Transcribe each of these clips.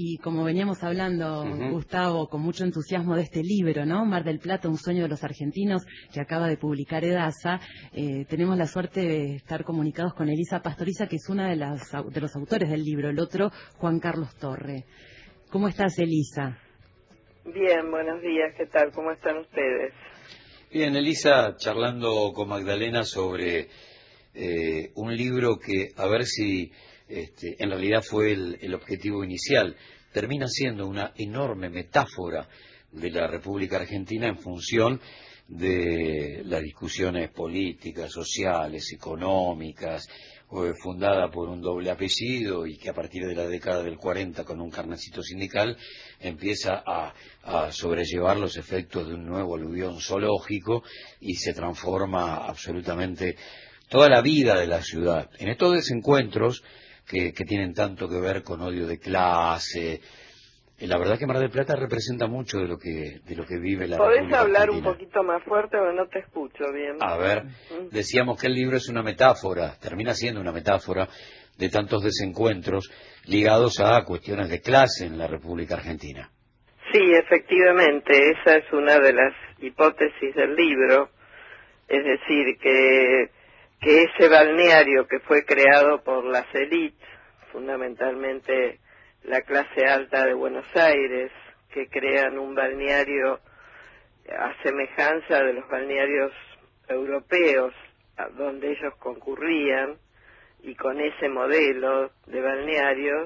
Y como veníamos hablando, Ujú. Gustavo, con mucho entusiasmo de este libro, ¿no? Mar del Plata, un sueño de los argentinos, que acaba de publicar Edasa, tenemos la suerte de estar comunicados con Elisa Pastoriza, que es una de los autores del libro, el otro, Juan Carlos Torre. ¿Cómo estás, Elisa? Bien, buenos días, ¿qué tal? ¿Cómo están ustedes? Bien, Elisa, charlando con Magdalena sobre un libro que, a ver si en realidad fue el objetivo inicial, termina siendo una enorme metáfora de la República Argentina en función de las discusiones políticas, sociales, económicas, fundada por un doble apellido y que a partir de la década del 40 con un carnecito sindical empieza a sobrellevar los efectos de un nuevo aluvión zoológico y se transforma absolutamente toda la vida de la ciudad. En estos desencuentros que tienen tanto que ver con odio de clase, la verdad que Mar del Plata representa mucho de lo que vive la ¿Podés República hablar un Argentina. poquito más fuerte o no te escucho bien? A ver, decíamos que el libro es una metáfora, termina siendo una metáfora de tantos desencuentros ligados a cuestiones de clase en la República Argentina. Sí, efectivamente, esa es una de las hipótesis del libro, es decir, que ese balneario que fue creado por las élites, fundamentalmente la clase alta de Buenos Aires, que crean un balneario a semejanza de los balnearios europeos donde ellos concurrían, y con ese modelo de balnearios,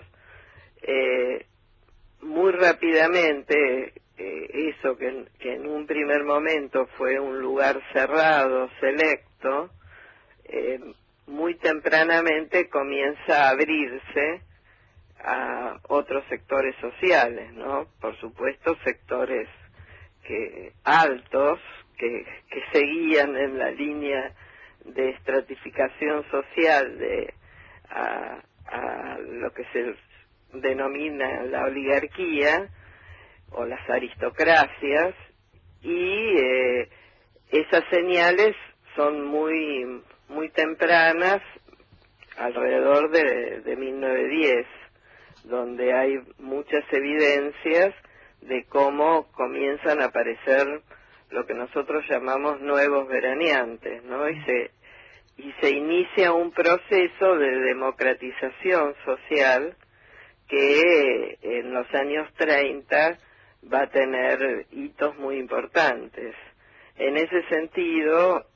muy rápidamente eso que en un primer momento fue un lugar cerrado, selecto, muy tempranamente comienza a abrirse a otros sectores sociales, ¿no? Por supuesto, sectores altos que seguían en la línea de estratificación social a lo que se denomina la oligarquía o las aristocracias, y esas señales son muy tempranas, alrededor de 1910, donde hay muchas evidencias de cómo comienzan a aparecer lo que nosotros llamamos nuevos veraneantes, ¿no? Y se inicia un proceso de democratización social que en los años 30 va a tener hitos muy importantes. En ese sentido,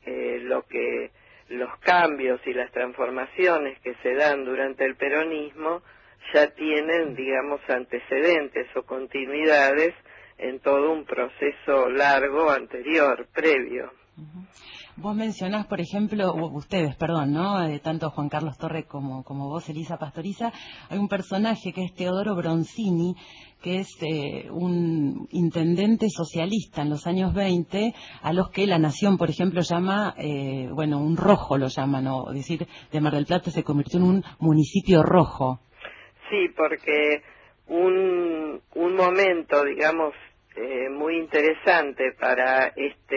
los cambios y las transformaciones que se dan durante el peronismo ya tienen, digamos, antecedentes o continuidades en todo un proceso largo anterior, previo. Vos mencionás, por ejemplo, ustedes, perdón, ¿no? Tanto Juan Carlos Torre como vos, Elisa Pastoriza, hay un personaje que es Teodoro Bronzini, que es un intendente socialista en los años 20, a los que La Nación, por ejemplo, llama, un rojo lo llaman, ¿no? Es decir, de Mar del Plata se convirtió en un municipio rojo. Sí, porque un momento, digamos, muy interesante para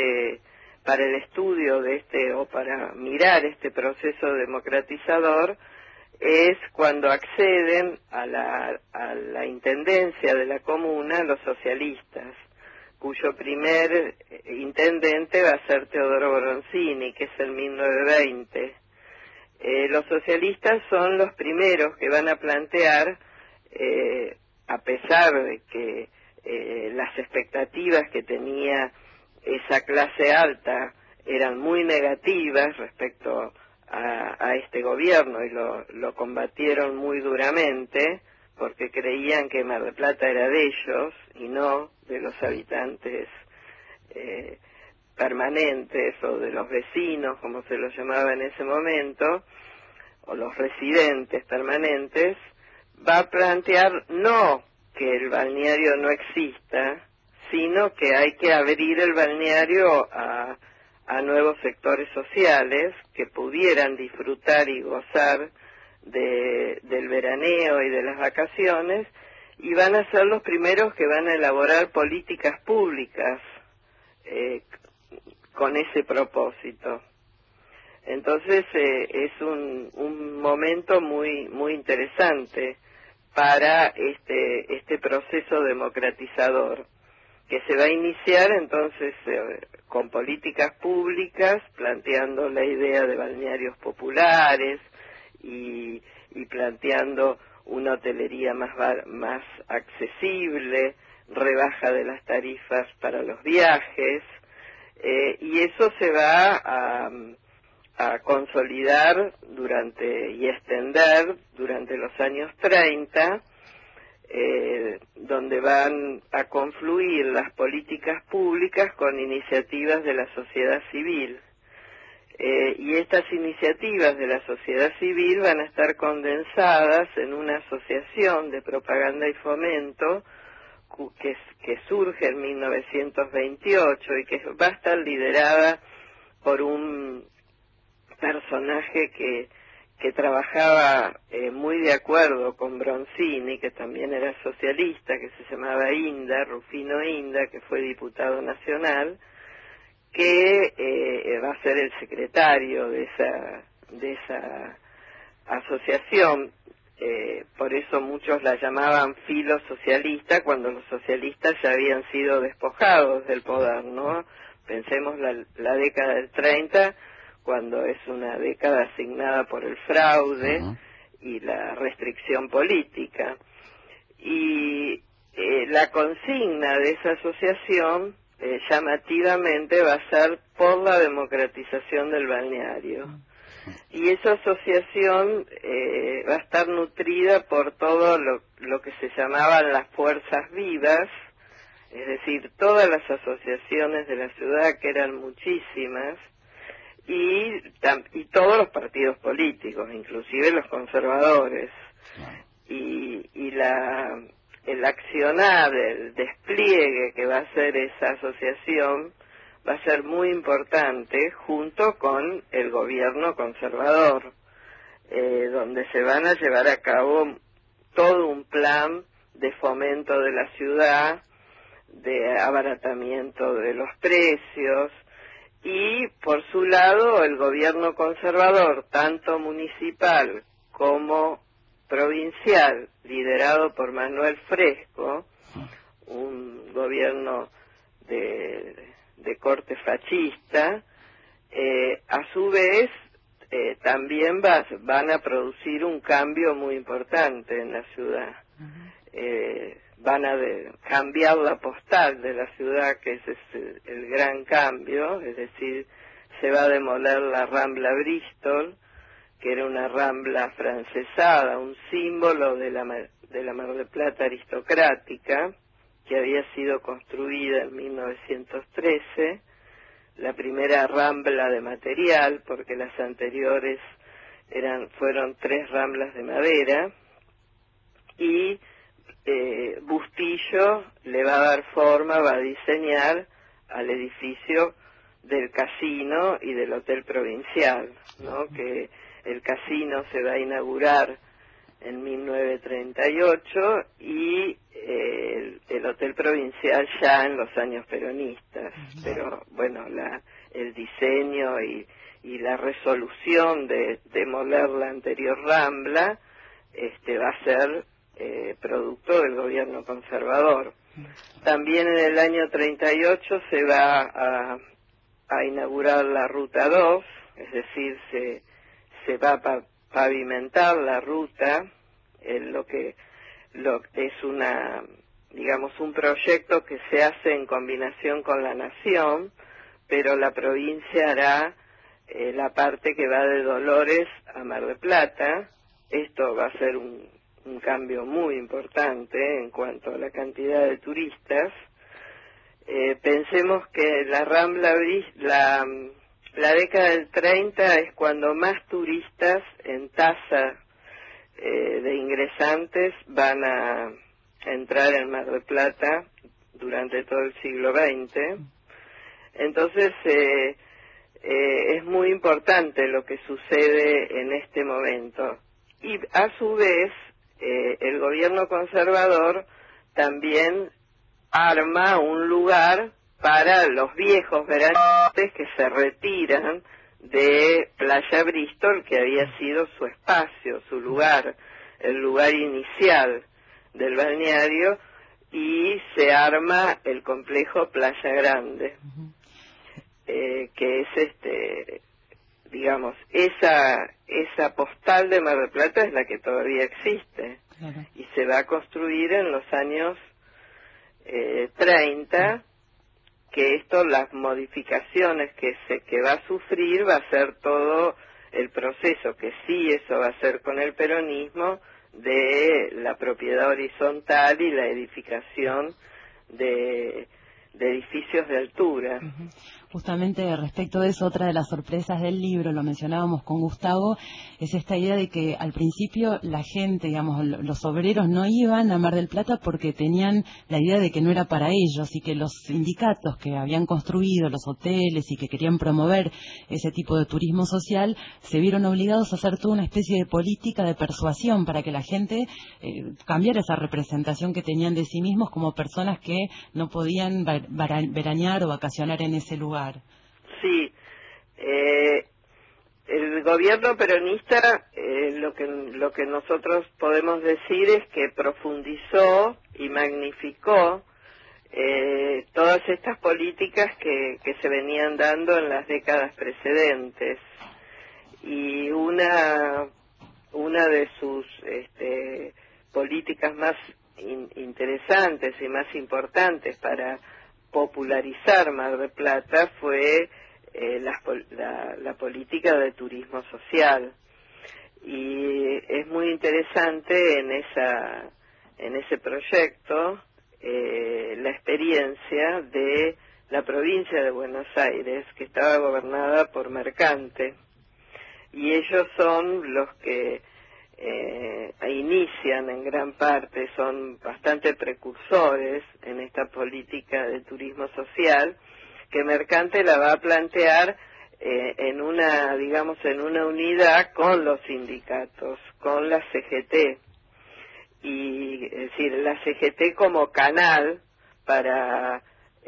el estudio de o para mirar este proceso democratizador, es cuando acceden a la intendencia de la comuna los socialistas, cuyo primer intendente va a ser Teodoro Bronzini, que es en 1920. Los socialistas son los primeros que van a plantear, a pesar de que las expectativas que tenía esa clase alta eran muy negativas respecto a este gobierno, y lo combatieron muy duramente, porque creían que Mar del Plata era de ellos y no de los habitantes permanentes o de los vecinos, como se los llamaba en ese momento, o los residentes permanentes. Va a plantear no que el balneario no exista, sino que hay que abrir el balneario a nuevos sectores sociales que pudieran disfrutar y gozar del veraneo y de las vacaciones, y van a ser los primeros que van a elaborar políticas públicas con ese propósito. Entonces es un momento muy interesante para este proceso democratizador, que se va a iniciar entonces con políticas públicas, planteando la idea de balnearios populares y planteando una hotelería más accesible, rebaja de las tarifas para los viajes, y eso se va a consolidar y extender durante los años 30, donde van a confluir las políticas públicas con iniciativas de la sociedad civil. Y estas iniciativas de la sociedad civil van a estar condensadas en una asociación de propaganda y fomento que surge en 1928 y que va a estar liderada por un personaje que trabajaba muy de acuerdo con Bronzini, que también era socialista, que se llamaba Rufino Inda, que fue diputado nacional, que va a ser el secretario de esa asociación. Por eso muchos la llamaban filosocialista, cuando los socialistas ya habían sido despojados del poder, ¿no? Pensemos la década del 30, cuando es una década asignada por el fraude y la restricción política. Y la consigna de esa asociación, llamativamente, va a ser por la democratización del balneario. Y esa asociación va a estar nutrida por todo lo que se llamaban las fuerzas vivas, es decir, todas las asociaciones de la ciudad, que eran muchísimas, y todos los partidos políticos, inclusive los conservadores. Y el accionar, el despliegue que va a hacer esa asociación va a ser muy importante, junto con el gobierno conservador, donde se van a llevar a cabo todo un plan de fomento de la ciudad, de abaratamiento de los precios, y por su lado el gobierno conservador, tanto municipal como provincial, liderado por Manuel Fresco, un gobierno de corte fascista, a su vez también van a producir un cambio muy importante en la ciudad. Van a cambiar la postal de la ciudad, que ese es el gran cambio, es decir, se va a demoler la Rambla Bristol, que era una rambla francesada, un símbolo de la Mar del Plata aristocrática, que había sido construida en 1913, la primera rambla de material, porque las anteriores fueron 3 ramblas de madera, y Bustillo le va a dar forma, va a diseñar al edificio del casino y del hotel provincial, ¿no? Que el casino se va a inaugurar en 1938 y el hotel provincial ya en los años peronistas. Pero bueno, el diseño y la resolución de demoler la anterior rambla va a ser producto del gobierno conservador. También en el año 38 se va a inaugurar la Ruta 2, es decir, se va a pavimentar la ruta, lo que es un proyecto que se hace en combinación con la nación, pero la provincia hará la parte que va de Dolores a Mar del Plata. Esto va a ser un cambio muy importante en cuanto a la cantidad de turistas. Pensemos que la Rambla, la década del 30 es cuando más turistas en tasa de ingresantes van a entrar en Mar del Plata durante todo el siglo XX. Entonces es muy importante lo que sucede en este momento. Y a su vez el gobierno conservador también arma un lugar para los viejos veraneantes que se retiran de Playa Bristol, que había sido su espacio, su lugar. el lugar inicial del balneario, y se arma el complejo Playa Grande, que es digamos, esa postal de Mar del Plata es la que todavía existe, Claro. y se va a construir en los años 30, que las modificaciones que va a sufrir va a ser todo el proceso, que sí eso va a ser con el peronismo, de la propiedad horizontal y la edificación de edificios de altura. Justamente respecto de eso, otra de las sorpresas del libro, lo mencionábamos con Gustavo, es esta idea de que al principio la gente, digamos, los obreros no iban a Mar del Plata porque tenían la idea de que no era para ellos, y que los sindicatos que habían construido los hoteles y que querían promover ese tipo de turismo social se vieron obligados a hacer toda una especie de política de persuasión para que la gente cambiara esa representación que tenían de sí mismos como personas que no podían veranear o vacacionar en ese lugar. Sí, el gobierno peronista, lo que nosotros podemos decir es que profundizó y magnificó todas estas políticas que se venían dando en las décadas precedentes, y una de sus políticas más interesantes y más importantes para popularizar Mar del Plata fue la política de turismo social, y es muy interesante en ese proyecto la experiencia de la provincia de Buenos Aires, que estaba gobernada por Mercante, y ellos son los que inician en gran parte, son bastante precursores en esta política de turismo social, que Mercante la va a plantear en una unidad con los sindicatos, con la CGT, y es decir, la CGT como canal para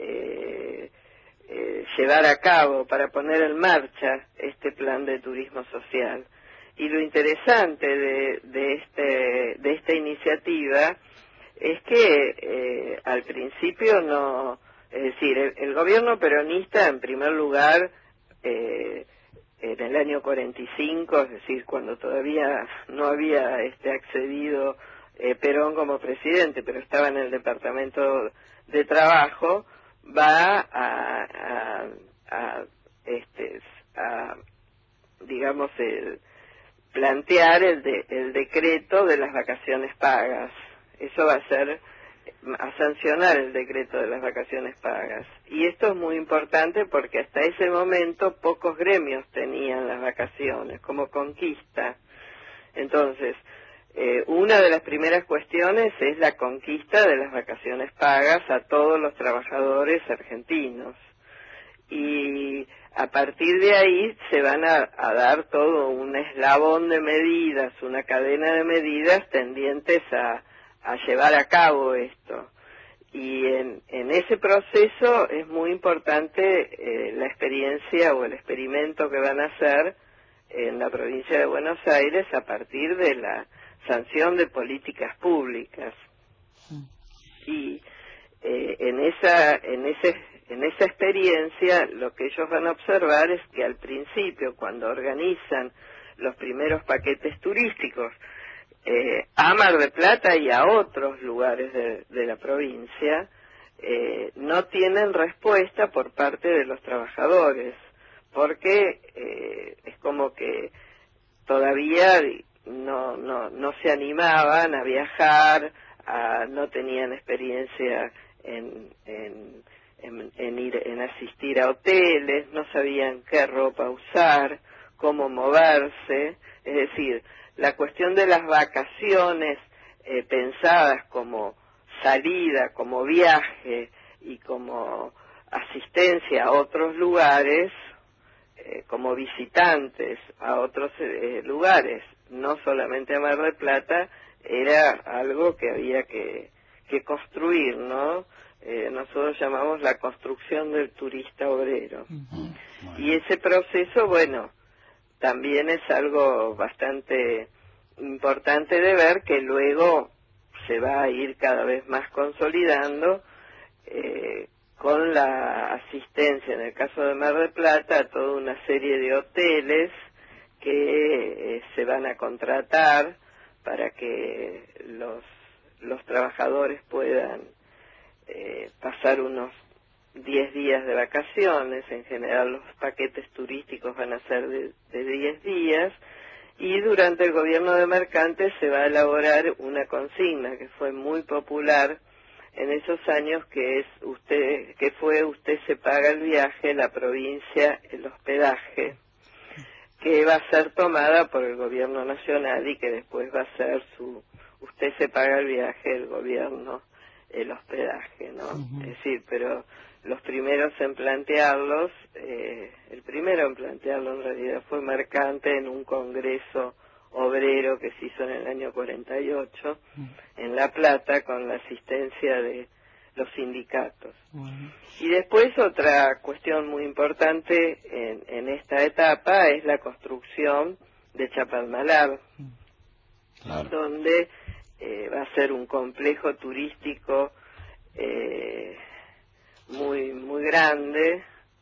llevar a cabo, para poner en marcha este plan de turismo social. Y lo interesante de esta iniciativa es que al principio no, es decir, el gobierno peronista, en primer lugar, en el año 45, es decir, cuando todavía no había accedido Perón como presidente, pero estaba en el Departamento de Trabajo, va a digamos, plantear el decreto de las vacaciones pagas. Eso va a sancionar el decreto de las vacaciones pagas. Y esto es muy importante porque hasta ese momento pocos gremios tenían las vacaciones como conquista. Entonces, una de las primeras cuestiones es la conquista de las vacaciones pagas a todos los trabajadores argentinos. Y a partir de ahí se van a dar todo un eslabón de medidas, una cadena de medidas tendientes a llevar a cabo esto. Y en ese proceso es muy importante la experiencia o el experimento que van a hacer en la provincia de Buenos Aires a partir de la sanción de políticas públicas. Y en esa experiencia lo que ellos van a observar es que al principio, cuando organizan los primeros paquetes turísticos a Mar del Plata y a otros lugares de la provincia, no tienen respuesta por parte de los trabajadores, porque es como que todavía no se animaban a viajar, no tenían experiencia en asistir a hoteles, no sabían qué ropa usar, cómo moverse. Es decir, la cuestión de las vacaciones pensadas como salida, como viaje y como asistencia a otros lugares, como visitantes a otros lugares, no solamente a Mar del Plata, era algo que había que construir, ¿no? Nosotros llamamos la construcción del turista obrero. Y ese proceso, bueno, también es algo bastante importante de ver que luego se va a ir cada vez más consolidando con la asistencia, en el caso de Mar del Plata, a toda una serie de hoteles que se van a contratar para que los trabajadores puedan pasar unos 10 días de vacaciones. En general los paquetes turísticos van a ser de 10 días, y durante el gobierno de Mercante se va a elaborar una consigna que fue muy popular en esos años, que fue usted se paga el viaje, la provincia el hospedaje, que va a ser tomada por el gobierno nacional y que después va a ser usted se paga el viaje, el gobierno el hospedaje, ¿no? Es decir, pero los primeros en plantearlos, el primero en plantearlo en realidad fue Mercante en un congreso obrero que se hizo en el año 48 en La Plata, con la asistencia de los sindicatos. Y después otra cuestión muy importante en esta etapa es la construcción de Chapalmalal, donde va a ser un complejo turístico muy grande,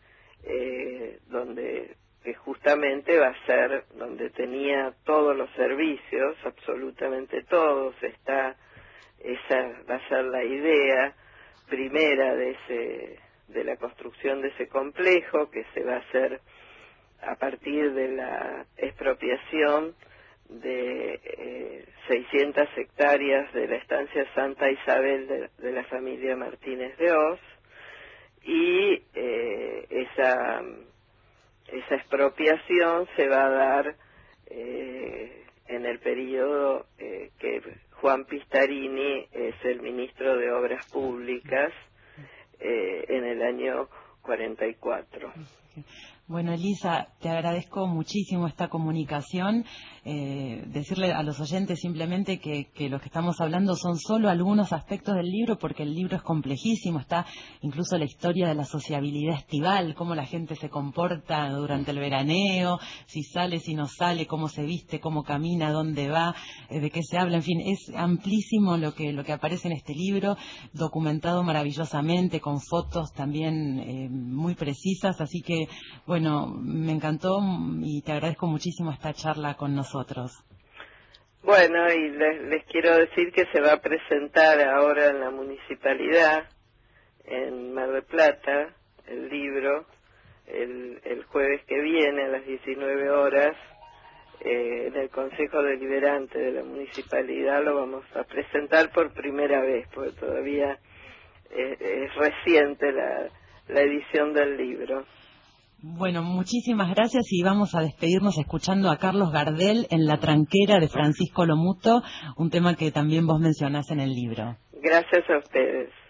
donde que justamente va a ser donde tenía todos los servicios, absolutamente todos. Esa va a ser la idea primera de la construcción de ese complejo, que se va a hacer a partir de la expropiación de 600 hectáreas de la estancia Santa Isabel de la familia Martínez de Oz, y esa expropiación se va a dar en el periodo que Juan Pistarini es el ministro de Obras Públicas, en el año 44. Bueno, Elisa, te agradezco muchísimo esta comunicación. Decirle a los oyentes simplemente que lo que estamos hablando son solo algunos aspectos del libro, porque el libro es complejísimo. Está incluso la historia de la sociabilidad estival, cómo la gente se comporta durante el veraneo, si sale, si no sale, cómo se viste, cómo camina, dónde va, de qué se habla. En fin, es amplísimo lo que aparece en este libro, documentado maravillosamente, con fotos también muy precisas. Así que, bueno, me encantó y te agradezco muchísimo esta charla con nosotros. Bueno, y les quiero decir que se va a presentar ahora en la municipalidad, en Mar del Plata, el libro, el jueves que viene a las 19 horas, en el Consejo Deliberante de la municipalidad. Lo vamos a presentar por primera vez, porque todavía es reciente la edición del libro. Bueno, muchísimas gracias, y vamos a despedirnos escuchando a Carlos Gardel en La Tranquera de Francisco Lomuto, un tema que también vos mencionás en el libro. Gracias a ustedes.